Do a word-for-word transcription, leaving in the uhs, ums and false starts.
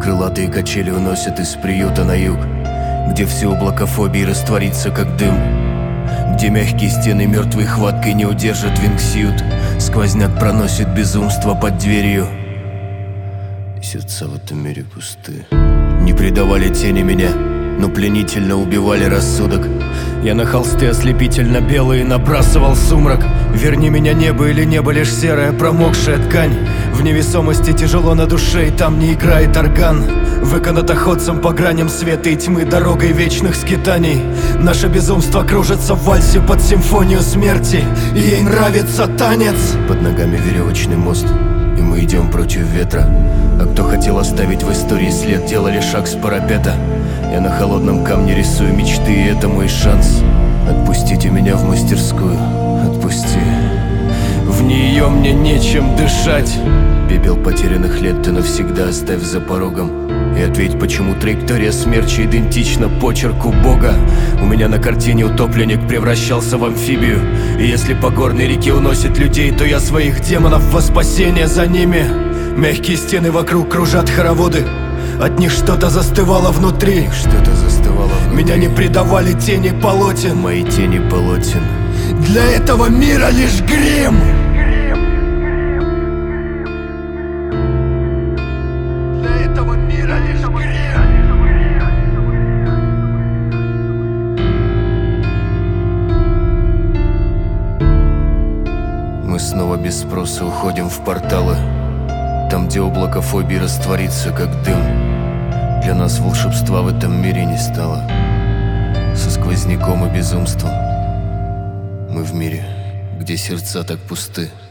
крылатые качели уносят из приюта на юг, где все облакофобии растворится как дым, где мягкие стены мертвой хваткой не удержат вингсьют. Сквозняк проносит безумство под дверью, и сердца в этом мире пусты. Не предавали тени меня, но пленительно убивали рассудок. Я на холсты ослепительно белый набрасывал сумрак. Верни меня, небо, или небо лишь серая промокшая ткань. В невесомости тяжело на душе, и там не играет орган. Вы канатоходцам по граням света и тьмы, дорогой вечных скитаний. Наше безумство кружится в вальсе под симфонию смерти, и ей нравится танец. Под ногами веревочный мост, и мы идем против ветра. А кто хотел оставить в истории след, делали шаг с парапета. Я на холодном камне рисую мечты, и это мой шанс. Отпустите меня в мастерскую, отпусти. В нее мне нечем дышать. Пепел потерянных лет ты навсегда оставь за порогом. И ответь, почему траектория смерча идентична почерку Бога. У меня на картине утопленник превращался в амфибию. И если по горной реке уносит людей, то я своих демонов во спасение за ними. Мягкие стены вокруг кружат хороводы, от них что-то застывало внутри. Что-то застывало внутри. Меня не предавали тени полотен, мои тени полотен. Для этого мира лишь грим. Для этого мира лишь грим. Мы снова без спроса уходим в порталы, там, где облако фобии растворится, как дым. Для нас волшебства в этом мире не стало. Со сквозняком и безумством мы в мире, где сердца так пусты.